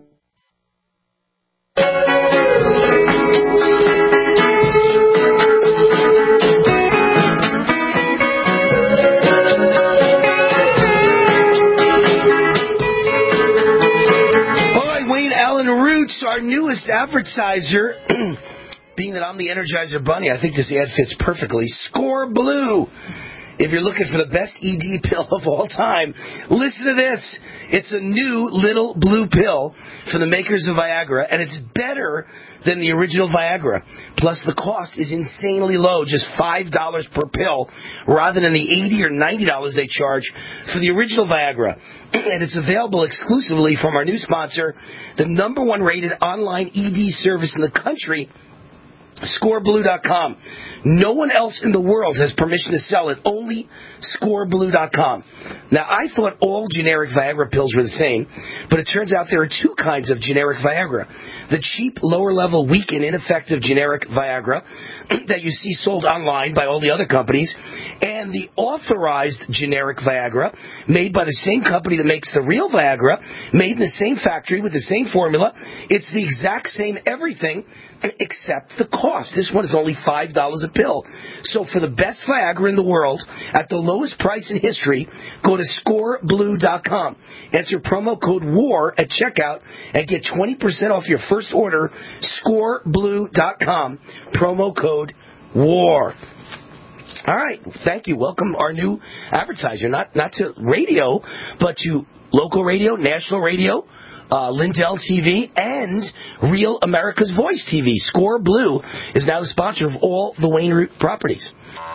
Our newest advertiser, being that I'm the Energizer Bunny, I think this ad fits perfectly. Score Blue. If you're looking for the best E D pill of all time, listen to this. It's a new little blue pill from the makers of Viagra, and it's better than the original Viagra. Plus, the cost is insanely low, just five dollars per pill, rather than the eighty dollars or ninety dollars they charge for the original Viagra. And it's available exclusively from our new sponsor, the number one rated online E D service in the country, score blue dot com. No one else in the world has permission to sell it, only score blue dot com. Now, I thought all generic Viagra pills were the same, but it turns out there are two kinds of generic Viagra. The cheap, lower-level, weak and ineffective generic Viagra that you see sold online by all the other companies, and the authorized generic Viagra made by the same company that makes the real Viagra, made in the same factory with the same formula. It's the exact same everything except the cost. This one is only five dollars a pill. So for the best Viagra in the world, at the lowest price in history, go to score blue dot com. Enter promo code WAR at checkout and get twenty percent off your first order, score blue dot com. Promo code WAR. All right. Thank you. Welcome our new advertiser, not not to radio, but to local radio, national radio, Uh, Lindell T V, and Real America's Voice T V. Score Blue is now the sponsor of all the Wayne Root properties.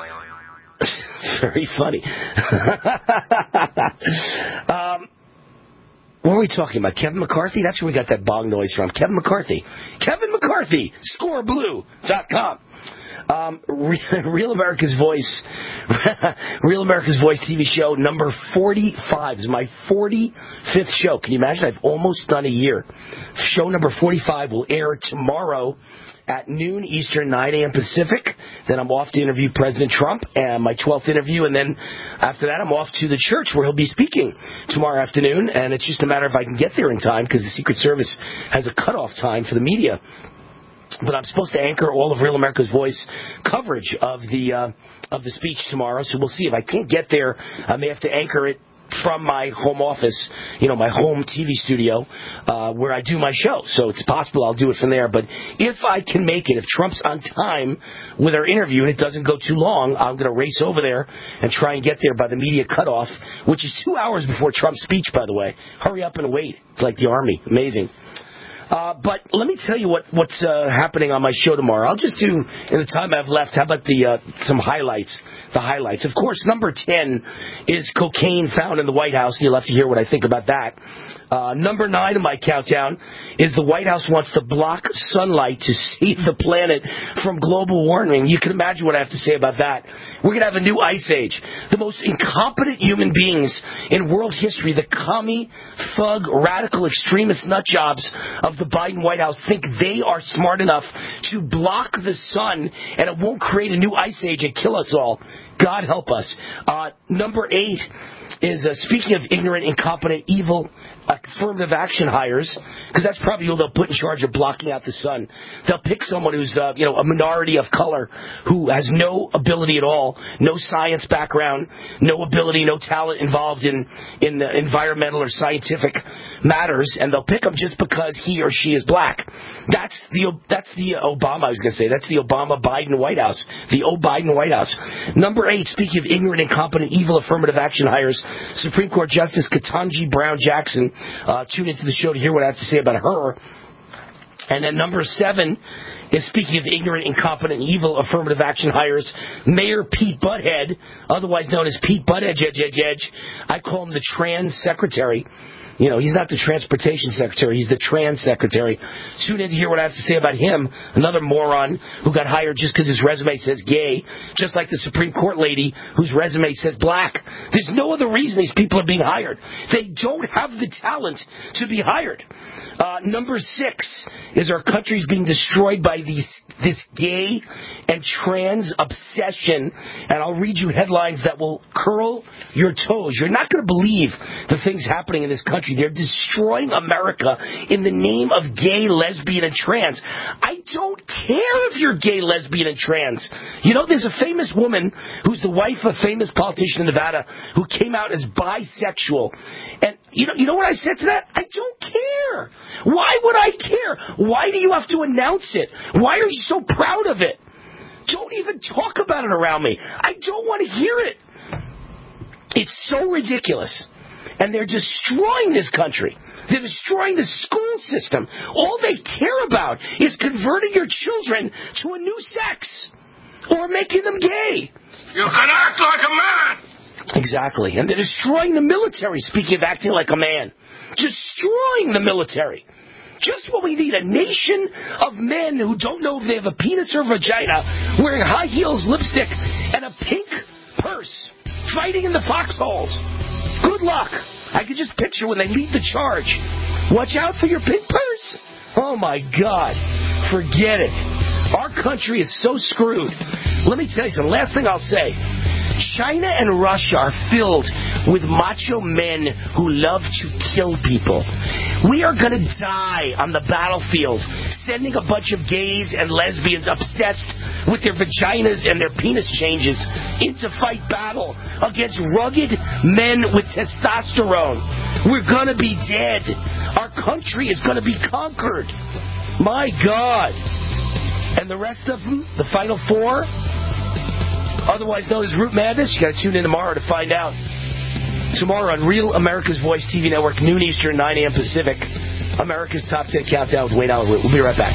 Very funny. um, what were we talking about? Kevin McCarthy? That's where we got that bong noise from. Kevin McCarthy. Kevin McCarthy. score blue dot com. Um, Real America's Voice, Real America's Voice T V show number forty-five is my forty-fifth show. Can you imagine? I've almost done a year. Show number forty-five will air tomorrow at noon Eastern, nine a.m. Pacific. Then I'm off to interview President Trump, and my twelfth interview, and then after that I'm off to the church where he'll be speaking tomorrow afternoon, and it's just a matter if I can get there in time because the Secret Service has a cutoff time for the media. But I'm supposed to anchor all of Real America's Voice coverage of the uh, of the speech tomorrow, so we'll see. If I can't get there, I may have to anchor it from my home office, you know, my home T V studio, uh, where I do my show. So it's possible I'll do it from there. But if I can make it, if Trump's on time with our interview and it doesn't go too long, I'm going to race over there and try and get there by the media cutoff, which is two hours before Trump's speech, by the way. Hurry up and wait. It's like the Army. Amazing. Uh, but let me tell you what, what's uh, happening on my show tomorrow. I'll just do, in the time I have left, how about the uh, some highlights? The highlights. Of course, number ten is cocaine found in the White House, and you'll have to hear what I think about that. Uh, number nine of my countdown is the White House wants to block sunlight to save the planet from global warming. You can imagine what I have to say about that. We're going to have a new ice age. The most incompetent human beings in world history, the commie, thug, radical, extremist nut jobs of the Biden White House think they are smart enough to block the sun and it won't create a new ice age and kill us all. God help us. Uh, number eight is, uh, speaking of ignorant, incompetent, evil, affirmative action hires, because that's probably who they'll put in charge of blocking out the sun. They'll pick someone who's, uh, you know, a minority of color, who has no ability at all, no science background, no ability, no talent involved in, in the environmental or scientific matters, and they'll pick him just because he or she is black. That's the that's the Obama, I was going to say, that's the Obama-Biden White House, the O-Biden White House. Number eight, speaking of ignorant, incompetent, evil affirmative action hires, Supreme Court Justice Ketanji Brown Jackson. Uh, tune into the show to hear what I have to say about her. And then number seven is, speaking of ignorant, incompetent, evil affirmative action hires, Mayor Pete Butthead, otherwise known as Pete Butthead, edge, edge, edge. I call him the trans secretary. You know, he's not the transportation secretary, he's the trans secretary. Tune in to hear what I have to say about him, another moron who got hired just because his resume says gay, just like the Supreme Court lady whose resume says black. There's no other reason these people are being hired. They don't have the talent to be hired. Uh, number six is our country's being destroyed by these, this gay and trans obsession. And I'll read you headlines that will curl your toes. You're not going to believe the things happening in this country. They're destroying America in the name of gay, lesbian, and trans. I don't care if you're gay, lesbian, and trans. You know, there's a famous woman who's the wife of a famous politician in Nevada who came out as bisexual. And you know, you know what I said to that? I don't care. Why would I care? Why do you have to announce it? Why are you so proud of it? Don't even talk about it around me. I don't want to hear it. It's so ridiculous. And they're destroying this country. They're destroying the school system. All they care about is converting your children to a new sex or making them gay. You can act like a man. Exactly. And they're destroying the military, speaking of acting like a man. Destroying the military. Just what we need, a nation of men who don't know if they have a penis or vagina, wearing high heels, lipstick, and a pink purse, fighting in the foxholes. Good luck. I could just picture when they lead the charge. Watch out for your pink purse. Oh, my God. Forget it. Our country is so screwed. Let me tell you something. Last thing I'll say. China and Russia are filled with macho men who love to kill people. We are going to die on the battlefield, sending a bunch of gays and lesbians obsessed with their vaginas and their penis changes into fight battle against rugged men with testosterone. We're going to be dead. Our country is going to be conquered. My God. And the rest of them, the final four, otherwise known as Root Madness, you got to tune in tomorrow to find out. Tomorrow on Real America's Voice T V Network, noon Eastern, nine a.m. Pacific, America's Top ten Countdown with Wayne Allen Root. We'll be right back.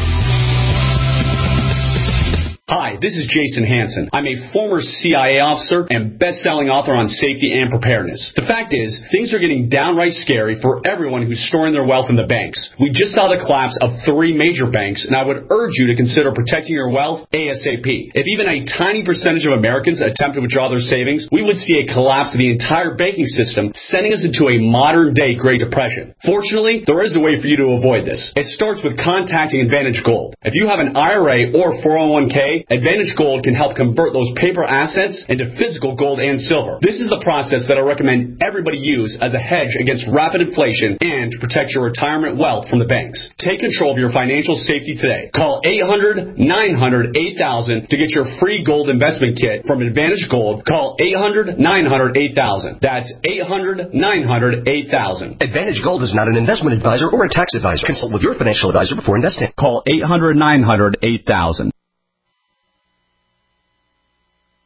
Hi, this is Jason Hansen. I'm a former C I A officer and best-selling author on safety and preparedness. The fact is, things are getting downright scary for everyone who's storing their wealth in the banks. We just saw the collapse of three major banks, and I would urge you to consider protecting your wealth ASAP. If even a tiny percentage of Americans attempt to withdraw their savings, we would see a collapse of the entire banking system, sending us into a modern-day Great Depression. Fortunately, there is a way for you to avoid this. It starts with contacting Advantage Gold. If you have an I R A or four oh one k, Advantage Gold can help convert those paper assets into physical gold and silver. This is the process that I recommend everybody use as a hedge against rapid inflation and to protect your retirement wealth from the banks. Take control of your financial safety today. Call eight hundred, nine hundred, eight thousand to get your free gold investment kit from Advantage Gold. Call eight hundred, nine hundred, eight thousand. That's eight hundred, nine hundred, eight thousand. Advantage Gold is not an investment advisor or a tax advisor. Consult with your financial advisor before investing. Call eight hundred, nine hundred, eight thousand.